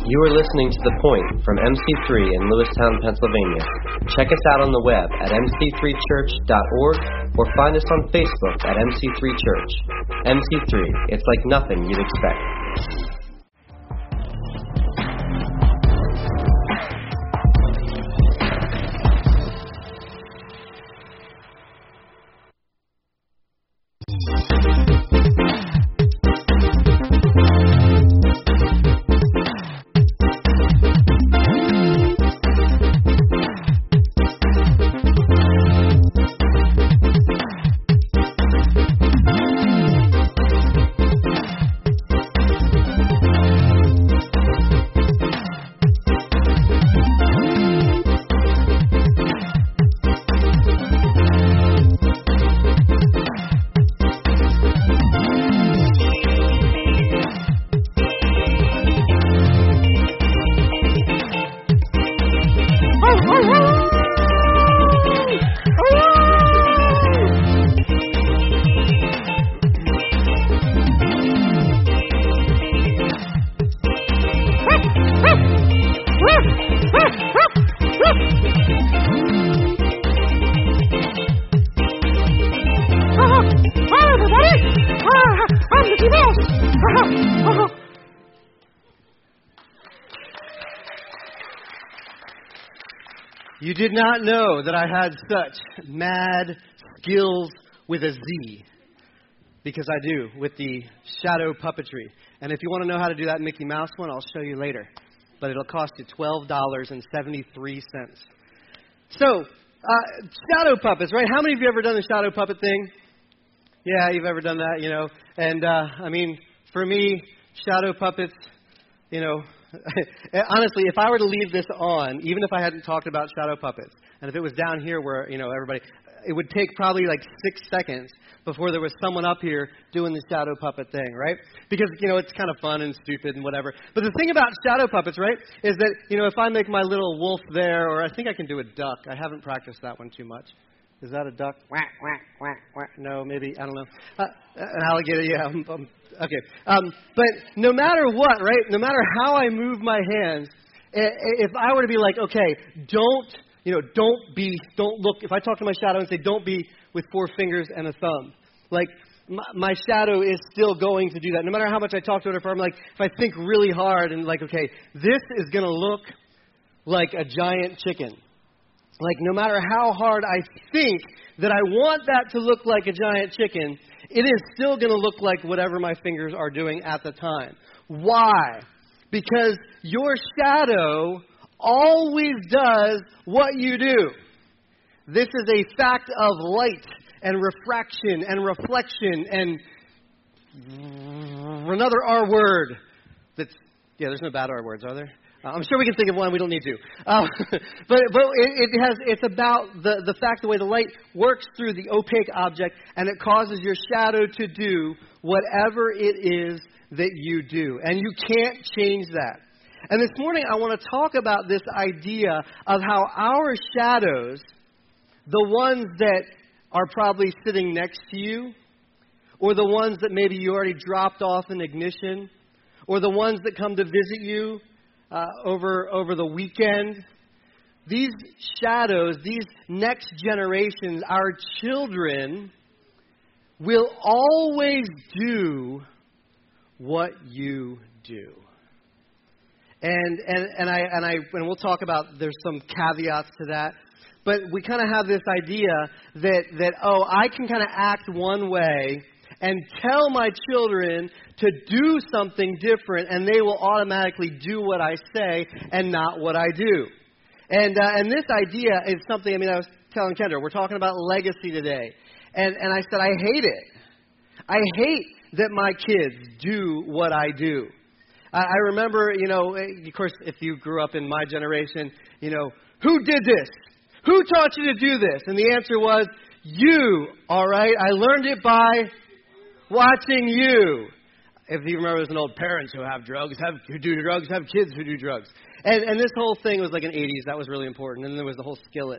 You are listening to The Point from MC3 in Lewistown, Pennsylvania. Check us out on the web at mc3church.org or find us on Facebook at MC3 Church. MC3, it's like nothing you'd expect. You did not know that I had such mad skills with a Z, because I do, with the shadow puppetry. And if you want to know how to do that Mickey Mouse one, I'll show you later. But it'll cost you $12.73. So, shadow puppets, right? How many of you ever done the shadow puppet thing? Yeah, you've ever done that, you know. And, for me, shadow puppets, honestly, if I were to leave this on, even if I hadn't talked about shadow puppets, and if it was down here where, everybody, it would take probably like 6 seconds before there was someone up here doing the shadow puppet thing, right? Because, it's kind of fun and stupid and whatever. But the thing about shadow puppets, right, is that, if I make my little wolf there, or I think I can do a duck. I haven't practiced that one too much. Is that a duck? Quack, quack, quack, quack. No, maybe, I don't know. An alligator, yeah. Okay. But no matter what, right, no matter how I move my hands, if I were to be like, okay, don't look, if I talk to my shadow and say, don't be with 4 fingers and a thumb, like, my shadow is still going to do that. No matter how much I talk to it, if I'm like, if I think really hard and like, okay, this is going to look like a giant chicken. Like, no matter how hard I think that I want that to look like a giant chicken, it is still going to look like whatever my fingers are doing at the time. Why? Because your shadow always does what you do. This is a fact of light and refraction and reflection and another R word. There's no bad R words, are there? I'm sure we can think of one. We don't need to. But it's about the fact, the way the light works through the opaque object, and it causes your shadow to do whatever it is that you do. And you can't change that. And this morning I want to talk about this idea of how our shadows, the ones that are probably sitting next to you, or the ones that maybe you already dropped off in ignition, or the ones that come to visit you, over the weekend. These shadows, these next generations, our children, will always do what you do. And we'll talk about, there's some caveats to that. But we kind of have this idea that I can kind of act one way and tell my children to do something different, and they will automatically do what I say and not what I do. And this idea is something, I was telling Kendra, we're talking about legacy today. And I said, I hate it. I hate that my kids do what I do. I remember, of course, if you grew up in my generation, who did this? Who taught you to do this? And the answer was, you, all right? I learned it by watching you. If you remember, there's an old parents who do drugs, have kids who do drugs. And this whole thing was like in the 80s. That was really important. And then there was the whole skillet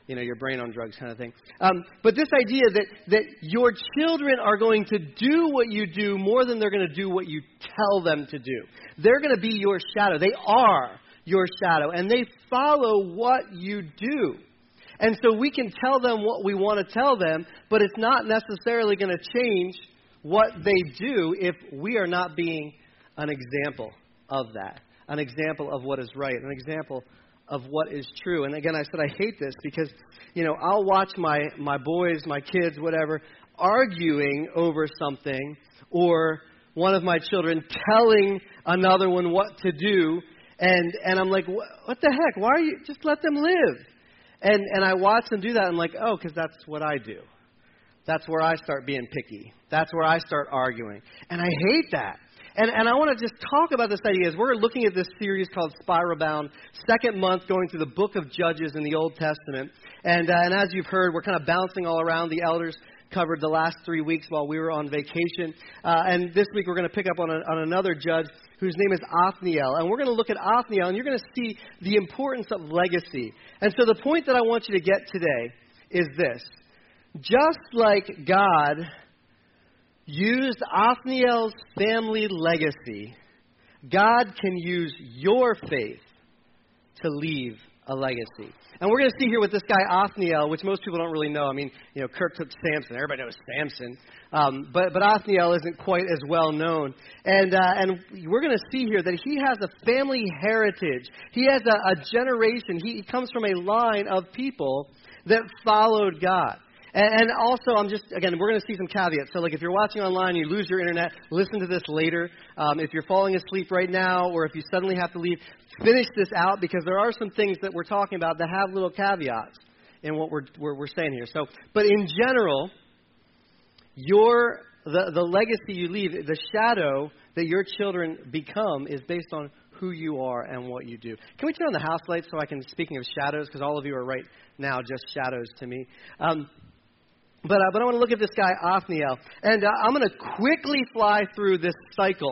your brain on drugs kind of thing. But this idea that your children are going to do what you do more than they're going to do what you tell them to do. They're going to be your shadow. They are your shadow, and they follow what you do. And so we can tell them what we want to tell them, but it's not necessarily going to change what they do if we are not being an example of that, an example of what is right, an example of what is true. And again, I said I hate this because, I'll watch my boys, my kids, whatever, arguing over something, or one of my children telling another one what to do, and I'm like, what the heck? Why are you, just let them live. And I watch them do that, and I'm like, oh, because that's what I do. That's where I start being picky. That's where I start arguing. And I hate that. And I want to just talk about this idea as we're looking at this series called Spiral Bound, second month going through the book of Judges in the Old Testament. And as you've heard, we're kind of bouncing all around. The elders covered the last 3 weeks while we were on vacation. And this week we're going to pick up on another judge whose name is Othniel. And we're going to look at Othniel, and you're going to see the importance of legacy. And so the point that I want you to get today is this. Just like God used Othniel's family legacy, God can use your faith to leave a legacy. And we're going to see here with this guy Othniel, which most people don't really know. I mean, Kirk took Samson. Everybody knows Samson. But Othniel isn't quite as well known. And we're going to see here that he has a family heritage. He has a generation. He comes from a line of people that followed God. And also, we're going to see some caveats. So, if you're watching online, you lose your internet, listen to this later. If you're falling asleep right now, or if you suddenly have to leave, finish this out, because there are some things that we're talking about that have little caveats in what we're saying here. So, but in general, the legacy you leave, the shadow that your children become, is based on who you are and what you do. Can we turn on the house lights so I can, speaking of shadows, because all of you are right now just shadows to me. But I want to look at this guy, Othniel. And I'm going to quickly fly through this cycle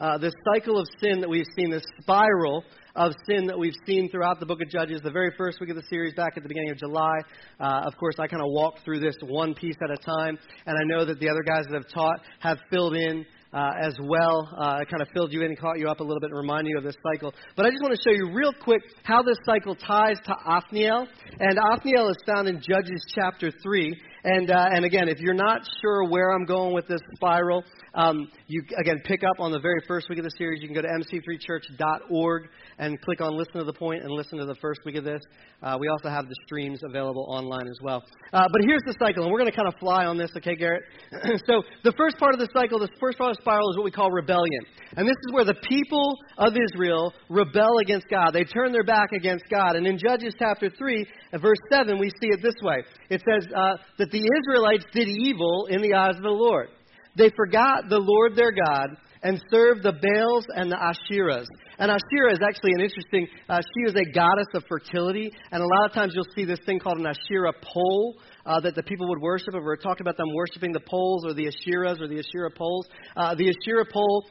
of sin that we've seen, this spiral of sin that we've seen throughout the book of Judges. The very first week of the series back at the beginning of July. Of course, I kind of walked through this one piece at a time. And I know that the other guys that have taught have filled in as well. I kind of filled you in and caught you up a little bit and reminded you of this cycle. But I just want to show you real quick how this cycle ties to Othniel. And Othniel is found in Judges chapter 3. And again, if you're not sure where I'm going with this spiral, you, again, pick up on the very first week of the series. You can go to mc3church.org and click on Listen to the Point and listen to the first week of this. We also have the streams available online as well. But here's the cycle, and we're going to kind of fly on this, okay, Garrett? So the first part of the cycle, the first part of the spiral is what we call rebellion. And this is where the people of Israel rebel against God. They turn their back against God. And in Judges chapter 3, verse 7, we see it this way. It says that the Israelites did evil in the eyes of the Lord. They forgot the Lord their God and served the Baals and the Asherahs. And Asherah is actually an interesting, she was a goddess of fertility. And a lot of times you'll see this thing called an Asherah pole that the people would worship. And we're talking about them worshiping the poles or the Asherahs or the Asherah poles. The Asherah pole,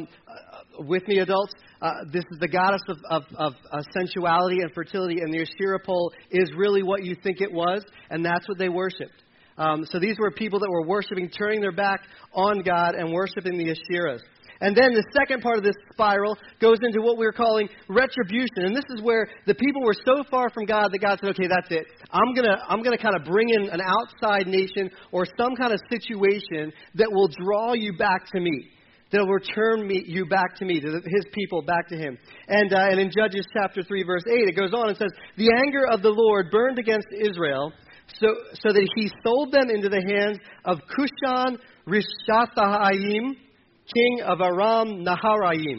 with me adults, this is the goddess of sensuality and fertility. And the Asherah pole is really what you think it was. And that's what they worshipped. So these were people that were worshiping, turning their back on God and worshiping the Asherahs. And then the second part of this spiral goes into what we're calling retribution. And this is where the people were so far from God that God said, okay, that's it. I'm gonna kind of bring in an outside nation or some kind of situation that will draw you back to me. That will return you back to me, to his people, back to him. And in Judges chapter 3, verse 8, it goes on and says, the anger of the Lord burned against Israel, so that he sold them into the hands of Cushan Rishathaim, king of Aram Naharaim.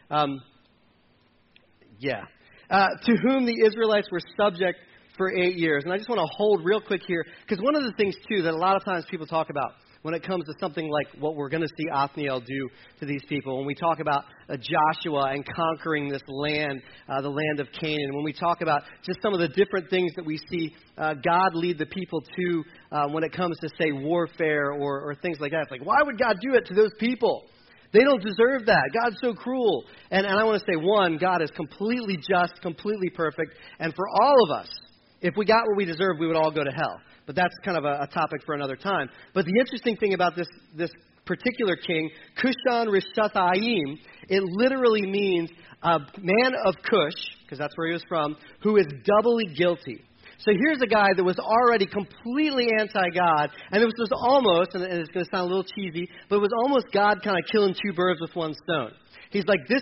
To whom the Israelites were subject for 8 years. And I just want to hold real quick here, because one of the things, too, that a lot of times people talk about when it comes to something like what we're going to see Othniel do to these people, when we talk about Joshua and conquering this land, the land of Canaan, when we talk about just some of the different things that we see God lead the people to when it comes to, say, warfare or things like that. It's like, why would God do it to those people? They don't deserve that. God's so cruel. And I want to say, one, God is completely just, completely perfect. And for all of us, If we got what we deserved, we would all go to hell. But that's kind of a topic for another time. But the interesting thing about this particular king, Cushan-Rishathaim, it literally means a man of Cush, because that's where he was from, who is doubly guilty. So here's a guy that was already completely anti-God, and it was almost, and it's going to sound a little cheesy, but it was almost God kind of killing two birds with one stone. He's like, this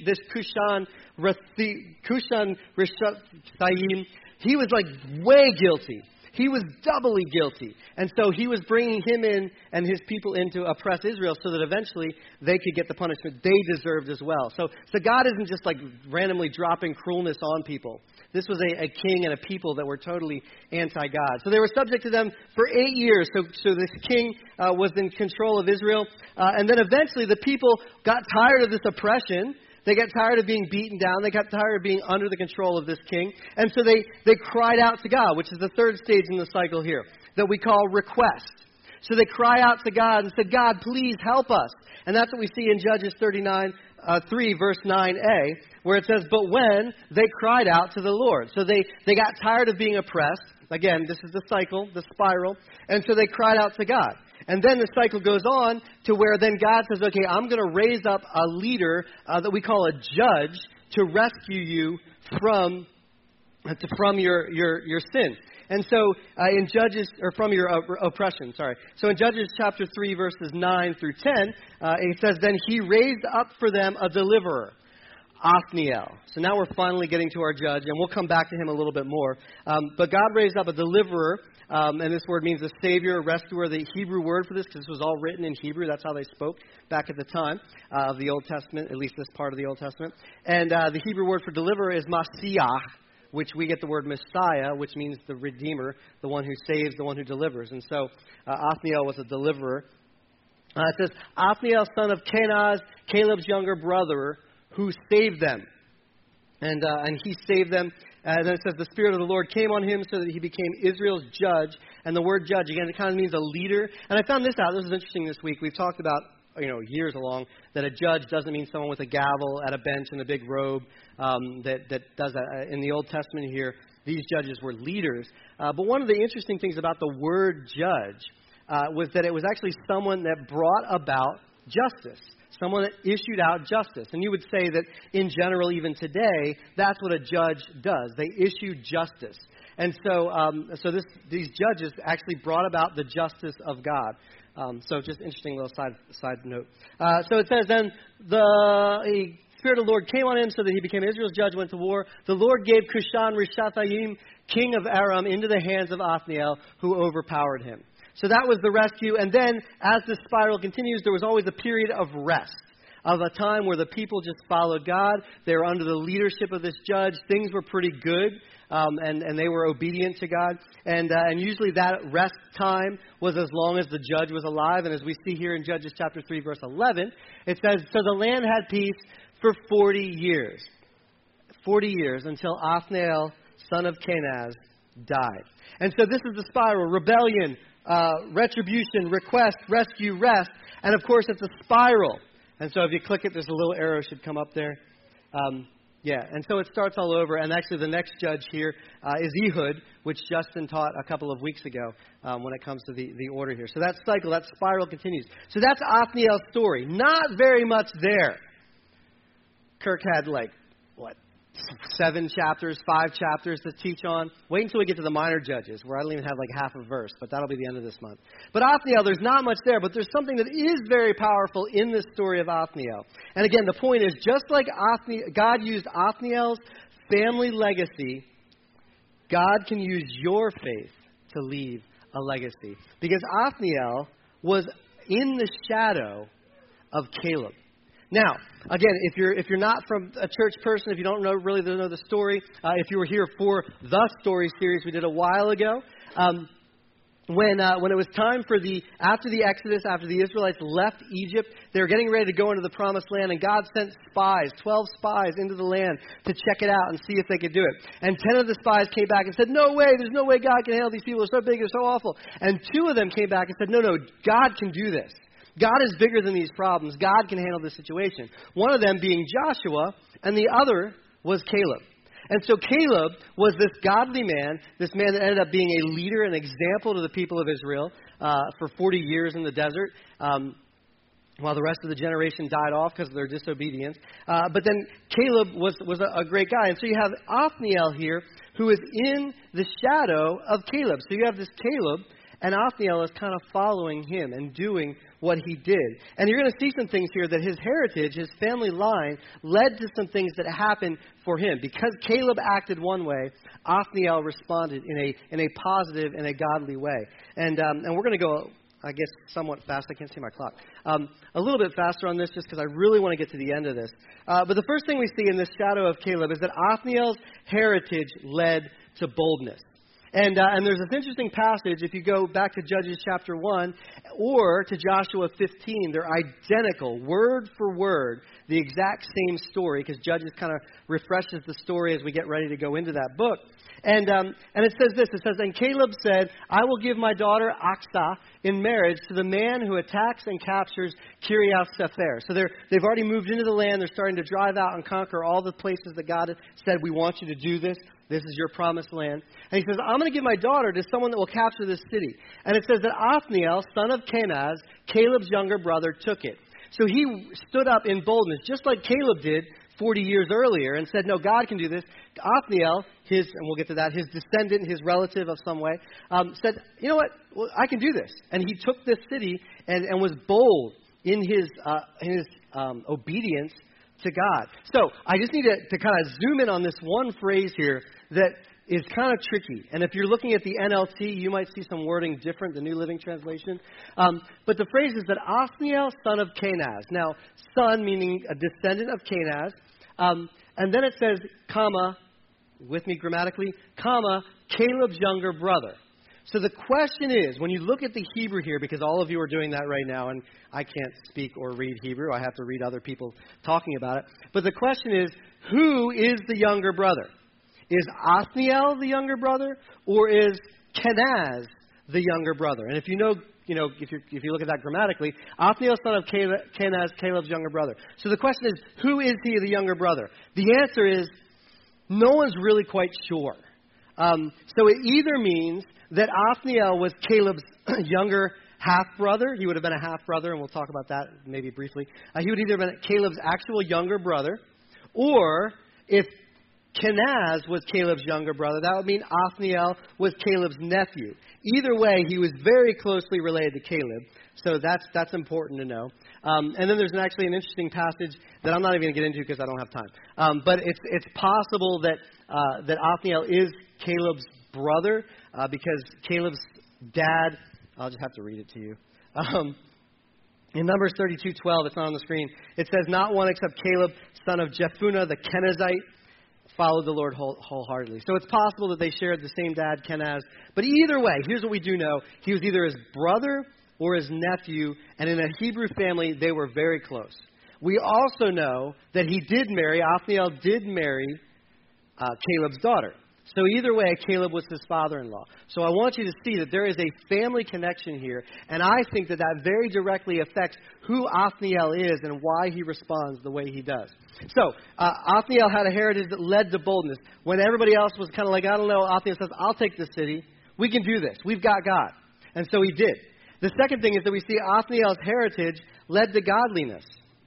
Cushan-Rishathaim, he was like way guilty. He was doubly guilty. And so he was bringing him in and his people in to oppress Israel so that eventually they could get the punishment they deserved as well. So God isn't just like randomly dropping cruelness on people. This was a king and a people that were totally anti-God. So they were subject to them for 8 years. So this king was in control of Israel. And then eventually the people got tired of this oppression. They got tired of being beaten down. They got tired of being under the control of this king. And so they cried out to God, which is the third stage in the cycle here, that we call request. So they cry out to God and said, God, please help us. And that's what we see in Judges 3, verse 9a, where it says, but when they cried out to the Lord. So they got tired of being oppressed. Again, this is the cycle, the spiral. And so they cried out to God. And then the cycle goes on to where then God says, okay, I'm going to raise up a leader that we call a judge to rescue you from your sin. And so in Judges, or from your oppression, sorry. So in Judges chapter 3, verses 9 through 10, it says, then he raised up for them a deliverer, Othniel. So now we're finally getting to our judge, and we'll come back to him a little bit more. But God raised up a deliverer, and this word means a savior, a rescuer. The Hebrew word for this, because this was all written in Hebrew, that's how they spoke back at the time of the Old Testament, at least this part of the Old Testament. And the Hebrew word for deliverer is Masiah, which we get the word Messiah, which means the Redeemer, the one who saves, the one who delivers. And so Othniel was a deliverer. It says, Othniel, son of Kenaz, Caleb's younger brother, who saved them. And he saved them. And then it says, the Spirit of the Lord came on him so that he became Israel's judge. And the word judge, again, it kind of means a leader. And I found this out. This was interesting this week. We've talked about, years along, that a judge doesn't mean someone with a gavel at a bench and a big robe that does that. In the Old Testament here, these judges were leaders. But one of the interesting things about the word judge was that it was actually someone that brought about justice. Someone that issued out justice. And you would say that in general, even today, that's what a judge does. They issue justice. And so these judges actually brought about the justice of God. So just interesting little side note. So it says, then the Spirit of the Lord came on him so that he became Israel's judge, went to war. The Lord gave Cushan-Rishathaim, king of Aram, into the hands of Othniel, who overpowered him. So that was the rescue. And then, as the spiral continues, there was always a period of rest, of a time where the people just followed God. They were under the leadership of this judge. Things were pretty good, and they were obedient to God. And usually that rest time was as long as the judge was alive. And as we see here in Judges chapter 3, verse 11, it says, so the land had peace for 40 years. 40 years until Othniel, son of Kenaz, died. And so this is the spiral: rebellion, retribution, request, rescue, rest. And of course, it's a spiral. And so if you click it, there's a little arrow should come up there. And so it starts all over. And actually, the next judge here is Ehud, which Justin taught a couple of weeks ago when it comes to the order here. So that cycle, that spiral continues. So that's Othniel's story. Not very much there. Kirk had 7 chapters, 5 chapters to teach on. Wait until we get to the minor judges, where I don't even have half a verse, but that'll be the end of this month. But Othniel, there's not much there, but there's something that is very powerful in this story of Othniel. And again, the point is, just like God used Othniel's family legacy, God can use your faith to leave a legacy. Because Othniel was in the shadow of Caleb. Now, again, if you're not from a church person, if you don't really know the story, if you were here for the story series we did a while ago, when it was time for after the Exodus, after the Israelites left Egypt, they were getting ready to go into the Promised Land, and God sent 12 spies into the land to check it out and see if they could do it. And 10 of the spies came back and said, no way, there's no way God can handle these people. They're so big, they're so awful. And 2 of them came back and said, no, God can do this. God is bigger than these problems. God can handle this situation. One of them being Joshua, and the other was Caleb. And so Caleb was this godly man, this man that ended up being a leader, an example to the people of Israel for 40 years in the desert. While the rest of the generation died off because of their disobedience. But then Caleb was a great guy. And so you have Othniel here, who is in the shadow of Caleb. So you have this Caleb, and Othniel is kind of following him and doing what he did. And you're going to see some things here that his heritage, his family line, led to some things that happened for him. Because Caleb acted one way, Othniel responded in a positive and a godly way. And we're going to go, I guess, somewhat fast. I can't see my clock. A little bit faster on this just because I really want to get to the end of this. But the first thing we see in this shadow of Caleb is that Othniel's heritage led to boldness. And there's this interesting passage, if you go back to Judges chapter 1 or to Joshua 15, they're identical, word for word, the exact same story, because Judges kind of refreshes the story as we get ready to go into that book. And it says this, it says, "And Caleb said, I will give my daughter Aksah in marriage to the man who attacks and captures Kiriath Sefer." So they've already moved into the land. They're starting to drive out and conquer all the places that God said, we want you to do this. This is your promised land. And he says, I'm going to give my daughter to someone that will capture this city. And it says that Othniel, son of Kenaz, Caleb's younger brother, took it. So he stood up in boldness, just like Caleb did 40 years earlier, and said, no, God can do this. Othniel, and we'll get to that, his descendant, his relative of some way, said, you know what, well, I can do this. And he took this city and was bold in his obedience to God. So I just need to kind of zoom in on this one phrase here that is kind of tricky. And if you're looking at the NLT, you might see some wording different, the New Living Translation. But the phrase is that Othniel, son of Kenaz. Now, son meaning a descendant of Kenaz. And then it says, comma, with me grammatically, comma, Caleb's younger brother. So the question is, when you look at the Hebrew here, because all of you are doing that right now, and I can't speak or read Hebrew, I have to read other people talking about it. But the question is, who is the younger brother? Is Othniel the younger brother, or is Kenaz the younger brother? And if you know, if you look at that grammatically, Othniel, son of Kenaz, Caleb's younger brother. So the question is, who is he the younger brother? The answer is, no one's really quite sure. So it either means that Othniel was Caleb's younger half-brother. He would have been a half-brother, and we'll talk about that maybe briefly. He would either have been Caleb's actual younger brother, or if Kenaz was Caleb's younger brother, that would mean Othniel was Caleb's nephew. Either way, he was very closely related to Caleb, so that's important to know. And then there's actually an interesting passage that I'm not even going to get into because I don't have time. But it's possible that Othniel is Caleb's brother because Caleb's dad, I'll just have to read it to you. In Numbers 32:12, it's not on the screen, it says, not one except Caleb, son of Jephunneh the Kenizzite, followed the Lord wholeheartedly. So it's possible that they shared the same dad, Kenaz. But either way, here's what we do know. He was either his brother or his nephew, and in a Hebrew family, they were very close. We also know that Othniel did marry Caleb's daughter. So either way, Caleb was his father-in-law. So I want you to see that there is a family connection here, and I think that very directly affects who Othniel is and why he responds the way he does. So Othniel had a heritage that led to boldness. When everybody else was kind of like, I don't know, Othniel says, I'll take the city. We can do this. We've got God. And so he did. The second thing is that we see Othniel's heritage led to godliness.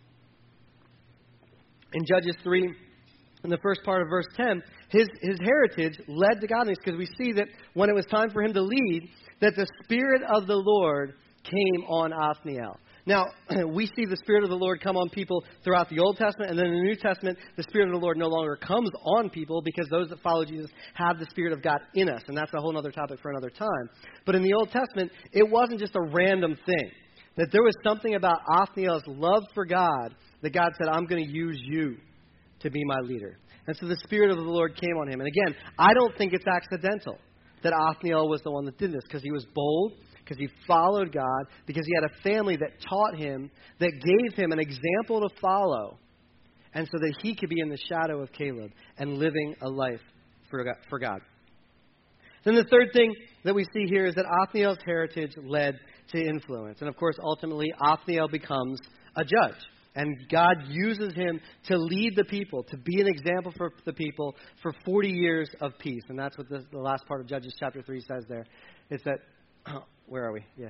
In Judges 3, in the first part of verse 10, his heritage led to godliness because we see that when it was time for him to lead, that the Spirit of the Lord came on Othniel. Now, we see the Spirit of the Lord come on people throughout the Old Testament, and then in the New Testament, the Spirit of the Lord no longer comes on people because those that follow Jesus have the Spirit of God in us, and that's a whole other topic for another time. But in the Old Testament, it wasn't just a random thing. That there was something about Othniel's love for God that God said, I'm going to use you to be my leader. And so the Spirit of the Lord came on him. And again, I don't think it's accidental that Othniel was the one that did this, because he was bold, because he followed God, because he had a family that taught him, that gave him an example to follow, and so that he could be in the shadow of Caleb and living a life for God. Then the third thing that we see here is that Othniel's heritage led to influence. And of course, ultimately, Othniel becomes a judge. And God uses him to lead the people, to be an example for the people for 40 years of peace. And that's what the last part of Judges chapter 3 says there. It's that, where are we? Yeah.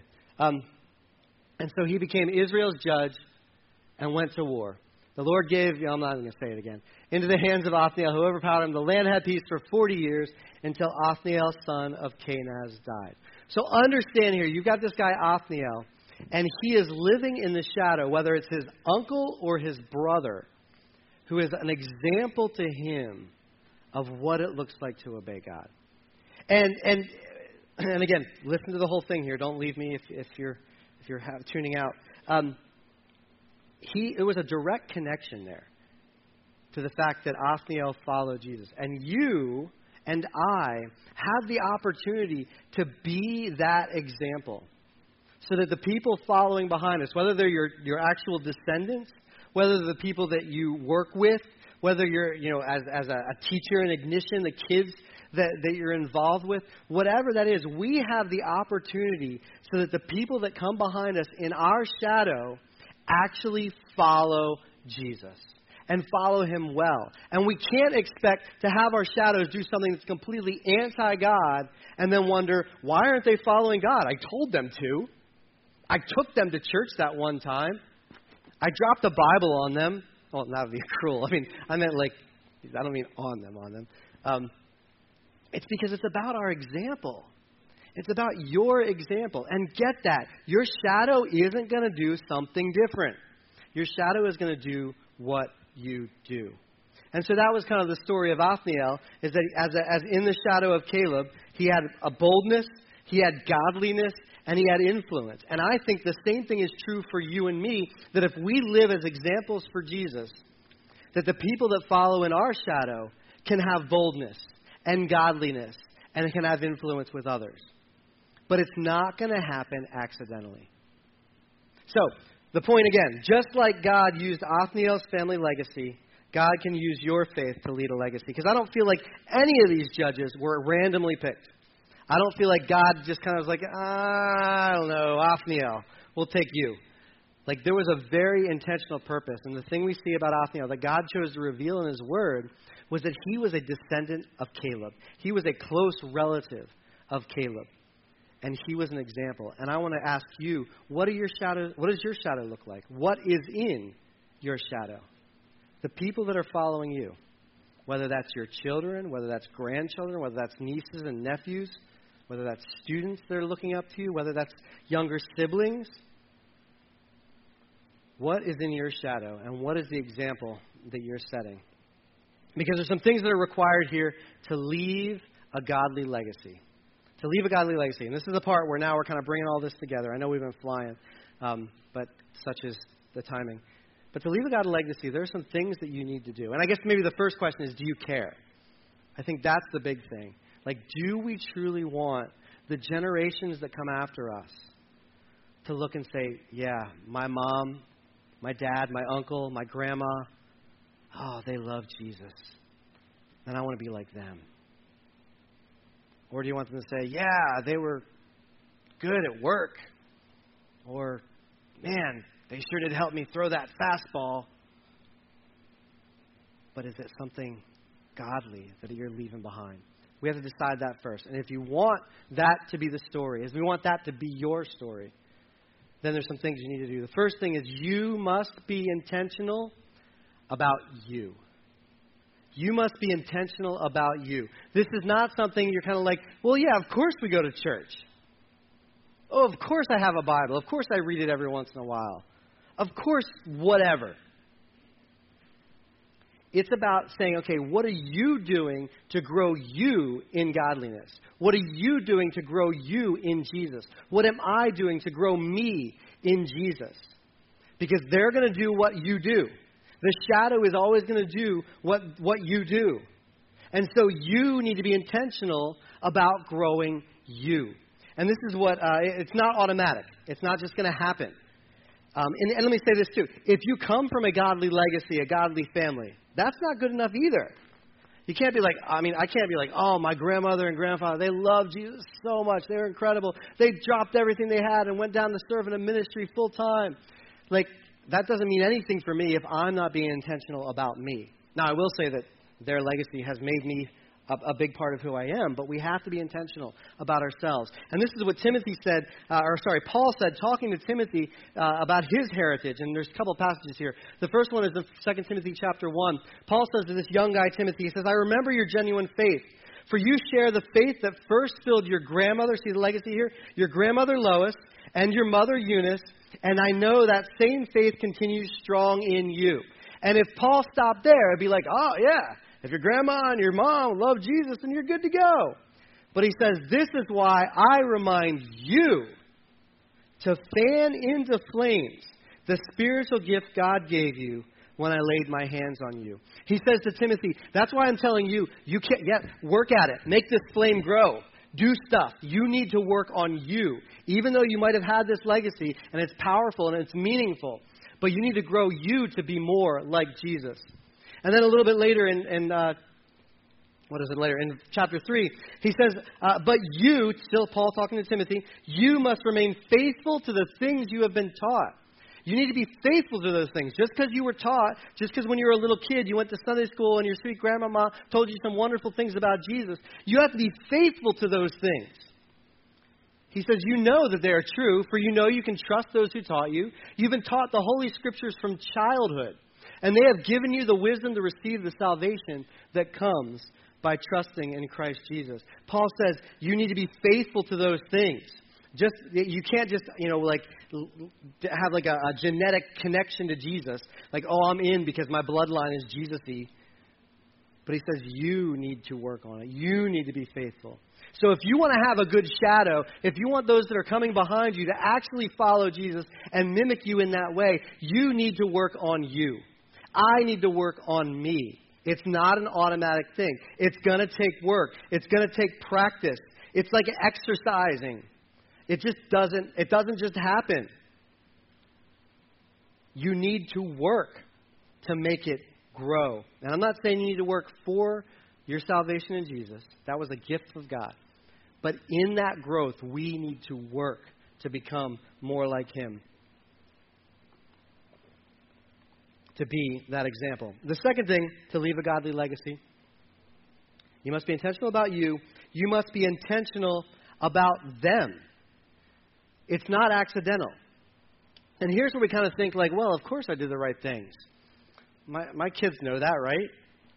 And so he became Israel's judge and went to war. The Lord gave, I'm not going to say it again, into the hands of Othniel, who overpowered him. The land had peace for 40 years until Othniel, son of Kenaz, died. So understand here, you've got this guy Othniel, and he is living in the shadow, whether it's his uncle or his brother, who is an example to him of what it looks like to obey God. And again, listen to the whole thing here. Don't leave me if you're tuning out. It was a direct connection there to the fact that Othniel followed Jesus. And you and I have the opportunity to be that example so that the people following behind us, whether they're your actual descendants, whether they're the people that you work with, whether you're, as a teacher in Ignition, the kids that you're involved with, whatever that is, we have the opportunity so that the people that come behind us in our shadow actually follow Jesus and follow him well. And we can't expect to have our shadows do something that's completely anti-God and then wonder, why aren't they following God? I told them to. I took them to church that one time. I dropped the Bible on them. Well, that would be cruel. I meant I don't mean on them. It's because it's about our example. It's about your example. And get that. Your shadow isn't going to do something different. Your shadow is going to do what you do. And so that was kind of the story of Othniel, is that as in the shadow of Caleb, he had a boldness, he had godliness, and he had influence. And I think the same thing is true for you and me, that if we live as examples for Jesus, that the people that follow in our shadow can have boldness and godliness and can have influence with others. But it's not going to happen accidentally. So, the point again, just like God used Othniel's family legacy, God can use your faith to lead a legacy. Because I don't feel like any of these judges were randomly picked. I don't feel like God just kind of was like, I don't know, Othniel, we'll take you. Like, there was a very intentional purpose. And the thing we see about Othniel that God chose to reveal in his word was that he was a descendant of Caleb. He was a close relative of Caleb. And he was an example. And I want to ask you, what does your shadow look like? What is in your shadow? The people that are following you, whether that's your children, whether that's grandchildren, whether that's nieces and nephews, whether that's students that are looking up to you, whether that's younger siblings. What is in your shadow, and what is the example that you're setting? Because there's some things that are required here to leave a godly legacy. To leave a godly legacy. And this is the part where now we're kind of bringing all this together. I know we've been flying, but such is the timing. But to leave a godly legacy, there are some things that you need to do. And I guess maybe the first question is, do you care? I think that's the big thing. Like, do we truly want the generations that come after us to look and say, yeah, my mom, my dad, my uncle, my grandma, oh, they love Jesus, and I want to be like them? Or do you want them to say, yeah, they were good at work, or, man, they sure did help me throw that fastball, but is it something godly that you're leaving behind? We have to decide that first. And if you want that to be the story, if we want that to be your story, then there's some things you need to do. The first thing is you must be intentional about you. You must be intentional about you. This is not something you're kind of like, well, yeah, of course we go to church. Oh, of course I have a Bible. Of course I read it every once in a while. Of course, whatever. It's about saying, okay, what are you doing to grow you in godliness? What are you doing to grow you in Jesus? What am I doing to grow me in Jesus? Because they're going to do what you do. The shadow is always going to do what you do. And so you need to be intentional about growing you. And this is what, it's not automatic. It's not just going to happen. And let me say this too. If you come from a godly legacy, a godly family, that's not good enough either. You can't be like, I can't be like, oh, my grandmother and grandfather, they love Jesus so much. They're incredible. They dropped everything they had and went down to serve in a ministry full time. Like, that doesn't mean anything for me if I'm not being intentional about me. Now, I will say that their legacy has made me a big part of who I am, but we have to be intentional about ourselves. And this is what Paul said, talking to Timothy about his heritage. And there's a couple of passages here. The first one is in 2 Timothy chapter 1. Paul says to this young guy, Timothy, he says, I remember your genuine faith. For you share the faith that first filled your grandmother, see the legacy here, your grandmother Lois, and your mother Eunice, and I know that same faith continues strong in you. And if Paul stopped there, it'd be like, oh, yeah, if your grandma and your mom love Jesus, then you're good to go. But he says, this is why I remind you to fan into flames the spiritual gift God gave you when I laid my hands on you. He says to Timothy, that's why I'm telling you, you can't work at it. Make this flame grow. Do stuff. You need to work on you. Even though you might have had this legacy, and it's powerful and it's meaningful, but you need to grow you to be more like Jesus. And then a little bit later in chapter 3, he says, but you, still Paul talking to Timothy, you must remain faithful to the things you have been taught. You need to be faithful to those things. Just because you were taught, just because when you were a little kid you went to Sunday school and your sweet grandmama told you some wonderful things about Jesus, you have to be faithful to those things. He says, you know that they are true, for you know you can trust those who taught you. You've been taught the Holy Scriptures from childhood, and they have given you the wisdom to receive the salvation that comes by trusting in Christ Jesus. Paul says you need to be faithful to those things. You can't just, have like a genetic connection to Jesus. Like, oh, I'm in because my bloodline is Jesus-y. But he says you need to work on it. You need to be faithful. So if you want to have a good shadow, if you want those that are coming behind you to actually follow Jesus and mimic you in that way, you need to work on you. I need to work on me. It's not an automatic thing. It's going to take work. It's going to take practice. It's like exercising. It doesn't just happen. You need to work to make it grow. And I'm not saying you need to work for your salvation in Jesus. That was a gift of God. But in that growth, we need to work to become more like Him. To be that example. The second thing, to leave a godly legacy, you must be intentional about you. You must be intentional about them. It's not accidental. And here's where we kind of think like, well, of course I do the right things. My kids know that, right?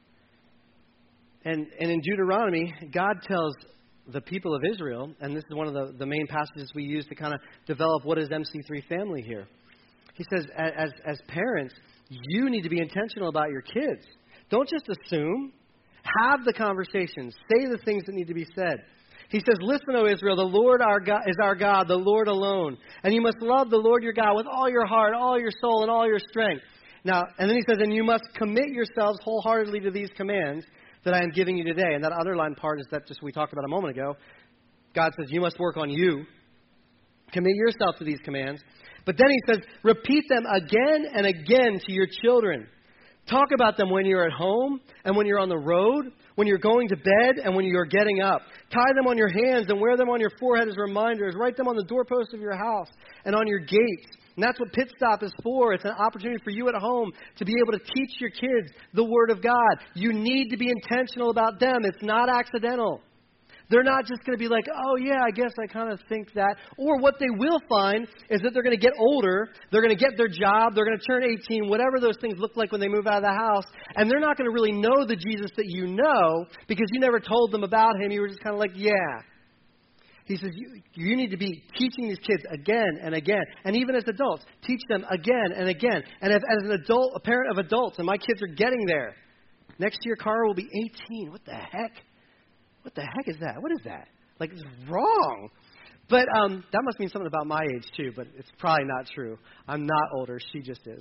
And in Deuteronomy, God tells the people of Israel, and this is one of the main passages we use to kind of develop what is MC3 family here. He says, as parents, you need to be intentional about your kids. Don't just assume. Have the conversations. Say the things that need to be said. He says, listen, O Israel, the Lord our God is our God, the Lord alone. And you must love the Lord your God with all your heart, all your soul, and all your strength. Now, and then he says, and you must commit yourselves wholeheartedly to these commands that I am giving you today. And that underlined part is that just we talked about a moment ago. God says, you must work on you. Commit yourself to these commands. But then he says, repeat them again and again to your children. Talk about them when you're at home and when you're on the road, when you're going to bed and when you're getting up. Tie them on your hands and wear them on your forehead as reminders. Write them on the doorposts of your house and on your gates. And that's what Pit Stop is for. It's an opportunity for you at home to be able to teach your kids the Word of God. You need to be intentional about them. It's not accidental. They're not just going to be like, oh, yeah, I guess I kind of think that. Or what they will find is that they're going to get older. They're going to get their job. They're going to turn 18, whatever those things look like when they move out of the house. And they're not going to really know the Jesus that you know because you never told them about Him. You were just kind of like, yeah. He says, you need to be teaching these kids again and again. And even as adults, teach them again and again. And if, as an adult, a parent of adults, and my kids are getting there, next year Cara will be 18. What the heck? What the heck is that? What is that? Like, it's wrong. But that must mean something about my age, too, but it's probably not true. I'm not older. She just is.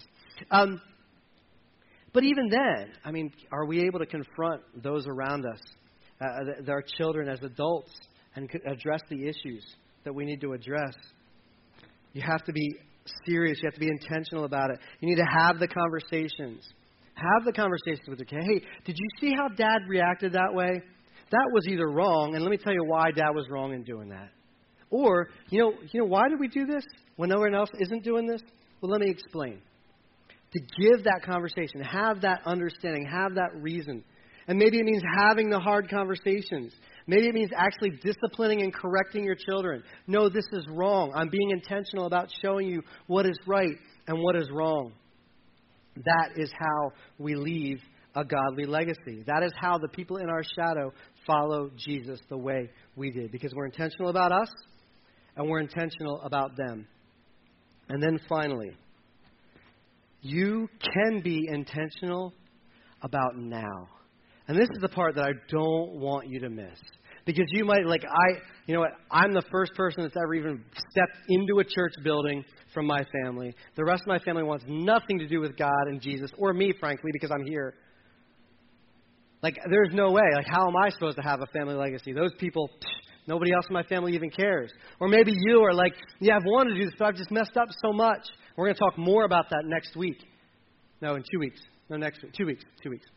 But even then, I mean, are we able to confront those around us, our children as adults, and address the issues that we need to address? You have to be serious. You have to be intentional about it. You need to have the conversations. Have the conversations with your kid. Hey, did you see how Dad reacted that way? That was either wrong, and let me tell you why Dad was wrong in doing that. Or, you know, why did we do this when no one else isn't doing this? Well, let me explain. to give that conversation, have that understanding, have that reason. And maybe it means having the hard conversations. Maybe it means actually disciplining and correcting your children. No, this is wrong. I'm being intentional about showing you what is right and what is wrong. That is how we leave a godly legacy. That is how the people in our shadow follow Jesus the way we did. Because we're intentional about us and we're intentional about them. And then finally, you can be intentional about now. And this is the part that I don't want you to miss. Because you might, you know what, I'm the first person that's ever even stepped into a church building from my family. The rest of my family wants nothing to do with God and Jesus, or me, frankly, because I'm here. There's no way. How am I supposed to have a family legacy? Those people, nobody else in my family even cares. Or maybe you are I've wanted to do this, but I've just messed up so much. We're going to talk more about that next week. No, in 2 weeks. No, next week. 2 weeks. 2 weeks.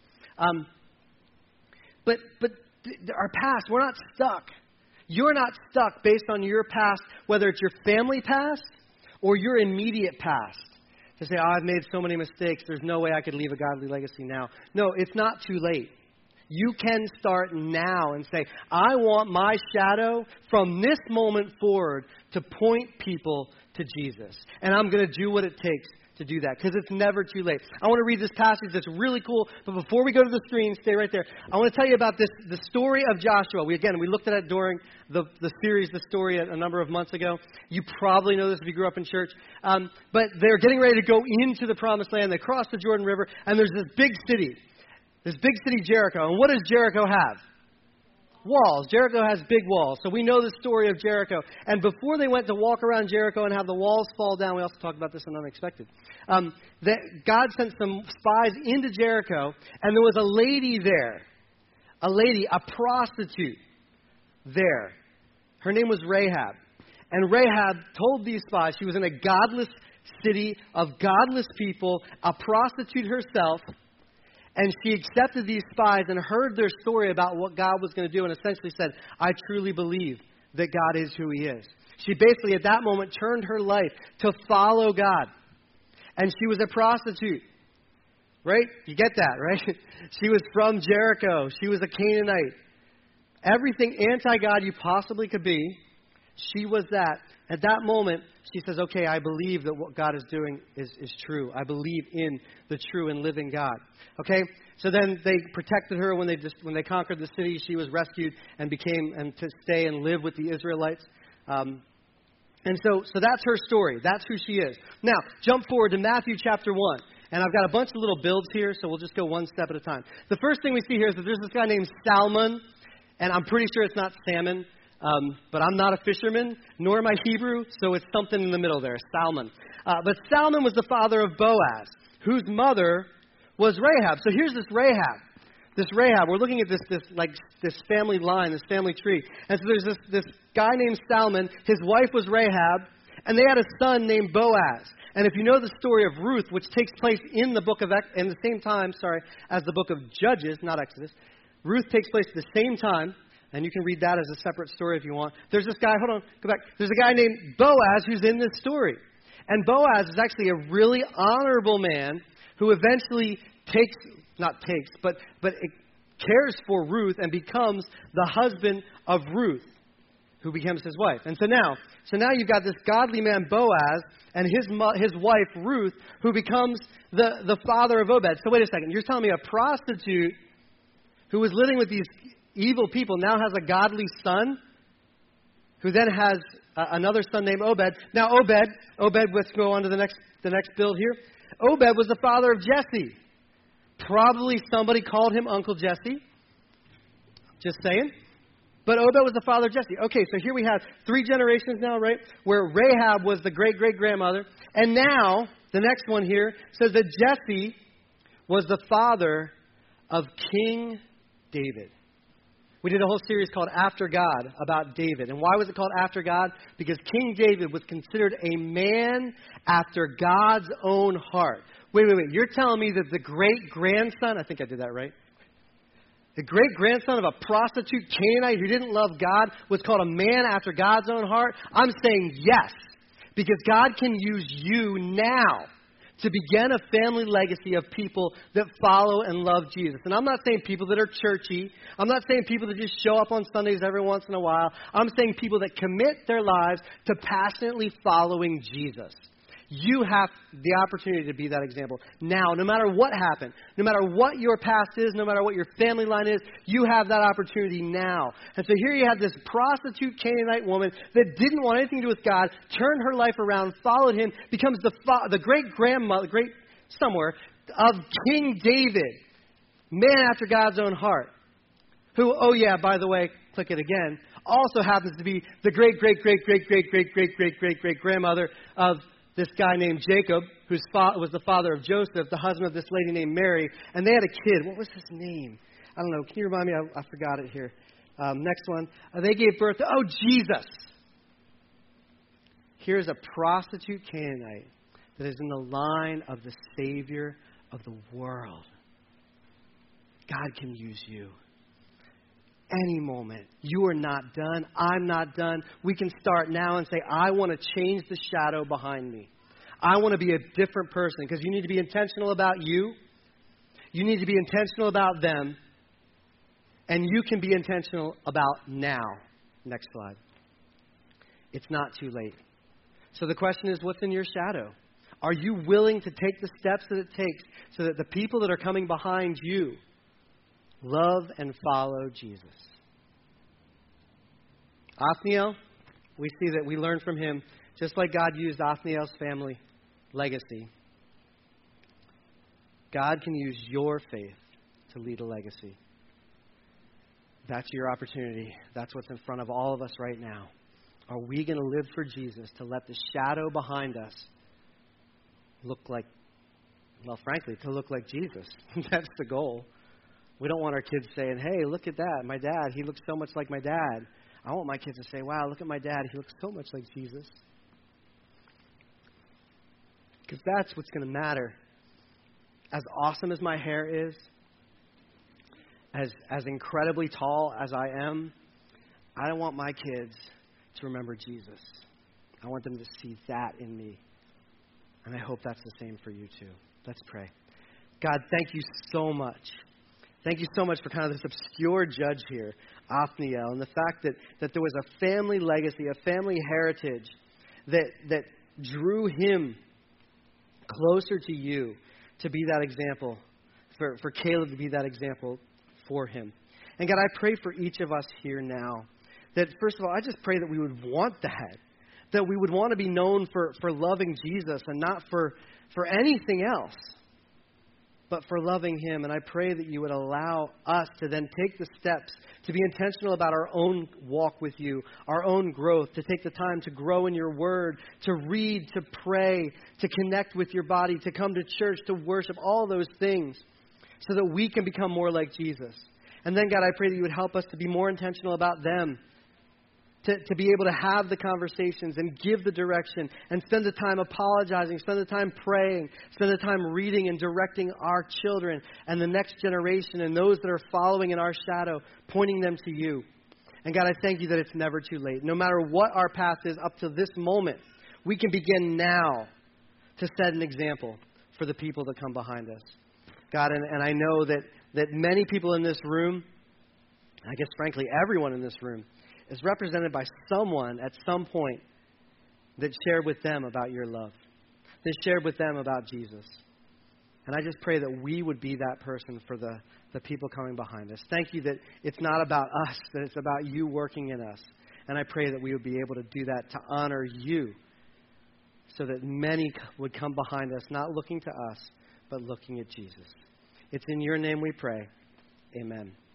But our past, we're not stuck. You're not stuck based on your past, whether it's your family past or your immediate past. To say, I've made so many mistakes, there's no way I could leave a godly legacy now. No, it's not too late. You can start now and say, I want my shadow from this moment forward to point people to Jesus. And I'm going to do what it takes to do that, because it's never too late. I want to read this passage that's really cool, but before we go to the screen, stay right there. I want to tell you about the story of Joshua. We looked at it during the series, the story a number of months ago. You probably know this if you grew up in church. But they're getting ready to go into the Promised Land. They cross the Jordan River, and there's this big city, Jericho. And what does Jericho have? Walls. Jericho has big walls. So we know the story of Jericho. And before they went to walk around Jericho and have the walls fall down, we also talked about this in Unexpected, that God sent some spies into Jericho, and there was a lady there. A prostitute there. Her name was Rahab. And Rahab told these spies, she was in a godless city of godless people, a prostitute herself, and she accepted these spies and heard their story about what God was going to do and essentially said, I truly believe that God is who He is. She basically at that moment turned her life to follow God. And she was a prostitute. Right? You get that, right? She was from Jericho. She was a Canaanite. Everything anti-God you possibly could be, she was that. At that moment, she says, okay, I believe that what God is doing is true. I believe in the true and living God. Okay? So then they protected her when they conquered the city. She was rescued and to stay and live with the Israelites. And so that's her story. That's who she is. Now, jump forward to Matthew chapter 1. And I've got a bunch of little builds here, so we'll just go one step at a time. The first thing we see here is that there's this guy named Salmon, and I'm pretty sure it's not salmon. But I'm not a fisherman, nor am I Hebrew, so it's something in the middle there, Salmon. But Salmon was the father of Boaz, whose mother was Rahab. So here's this Rahab. We're looking at this family line, this family tree. And so there's this guy named Salmon. His wife was Rahab, and they had a son named Boaz. And if you know the story of Ruth, which takes place in the same time as the book of Judges, not Exodus, Ruth takes place at the same time. And you can read that as a separate story if you want. There's this guy, go back. There's a guy named Boaz who's in this story. And Boaz is actually a really honorable man who eventually cares for Ruth and becomes the husband of Ruth, who becomes his wife. And so now you've got this godly man, Boaz, and his wife, Ruth, who becomes the father of Obed. So wait a second. You're telling me a prostitute who was living with these evil people now has a godly son who then has another son named Obed. Now Obed, let's go on to the next build here. Obed was the father of Jesse. Probably somebody called him Uncle Jesse. Just saying. But Obed was the father of Jesse. Okay, so here we have 3 generations now, right? Where Rahab was the great-great-grandmother. And now, the next one here says that Jesse was the father of King David. We did a whole series called After God about David. And why was it called After God? Because King David was considered a man after God's own heart. Wait. You're telling me that the great-grandson, I think I did that right, the great-grandson of a prostitute Canaanite who didn't love God was called a man after God's own heart? I'm saying yes, because God can use you now to begin a family legacy of people that follow and love Jesus. And I'm not saying people that are churchy. I'm not saying people that just show up on Sundays every once in a while. I'm saying people that commit their lives to passionately following Jesus. You have the opportunity to be that example. Now, no matter what happened, no matter what your past is, no matter what your family line is, you have that opportunity now. And so here you have this prostitute Canaanite woman that didn't want anything to do with God, turned her life around, followed him, becomes the great-grandmother, somewhere, of King David, man after God's own heart, who, oh yeah, by the way, click it again, also happens to be the great-great-great-great-great-great-great-great-great-grandmother of this guy named Jacob, who was the father of Joseph, the husband of this lady named Mary, and they had a kid. What was his name? I don't know. Can you remind me? I forgot it here. Next one. They gave birth to, Jesus. Here's a prostitute Canaanite that is in the line of the Savior of the world. God can use you. Any moment. You are not done. I'm not done. We can start now and say, I want to change the shadow behind me. I want to be a different person, because you need to be intentional about you. You need to be intentional about them. And you can be intentional about now. Next slide. It's not too late. So the question is, what's in your shadow? Are you willing to take the steps that it takes so that the people that are coming behind you love and follow Jesus? Othniel, we see that we learn from him, just like God used Othniel's family legacy. God can use your faith to lead a legacy. That's your opportunity. That's what's in front of all of us right now. Are we going to live for Jesus, to let the shadow behind us look like, well, frankly, to look like Jesus? That's the goal. We don't want our kids saying, hey, look at that, my dad, he looks so much like my dad. I want my kids to say, wow, look at my dad, he looks so much like Jesus. Because that's what's going to matter. As awesome as my hair is, as incredibly tall as I am, I don't want my kids to remember Jesus. I want them to see that in me. And I hope that's the same for you too. Let's pray. God, thank you so much. Thank you so much for kind of this obscure judge here, Othniel, and the fact that there was a family legacy, a family heritage that drew him closer to you, to be that example, for Caleb to be that example for him. And God, I pray for each of us here now that, first of all, I just pray that we would want that we would want to be known for loving Jesus and not for anything else, but for loving him. And I pray that you would allow us to then take the steps to be intentional about our own walk with you, our own growth, to take the time to grow in your word, to read, to pray, to connect with your body, to come to church, to worship, all those things, so that we can become more like Jesus. And then, God, I pray that you would help us to be more intentional about them, to be able to have the conversations and give the direction and spend the time apologizing, spend the time praying, spend the time reading and directing our children and the next generation and those that are following in our shadow, pointing them to you. And God, I thank you that it's never too late. No matter what our path is up to this moment, we can begin now to set an example for the people that come behind us. God, and I know that many people in this room, I guess frankly everyone in this room, is represented by someone at some point that shared with them about your love, that shared with them about Jesus. And I just pray that we would be that person for the people coming behind us. Thank you that it's not about us, that it's about you working in us. And I pray that we would be able to do that to honor you, so that many would come behind us, not looking to us, but looking at Jesus. It's in your name we pray. Amen.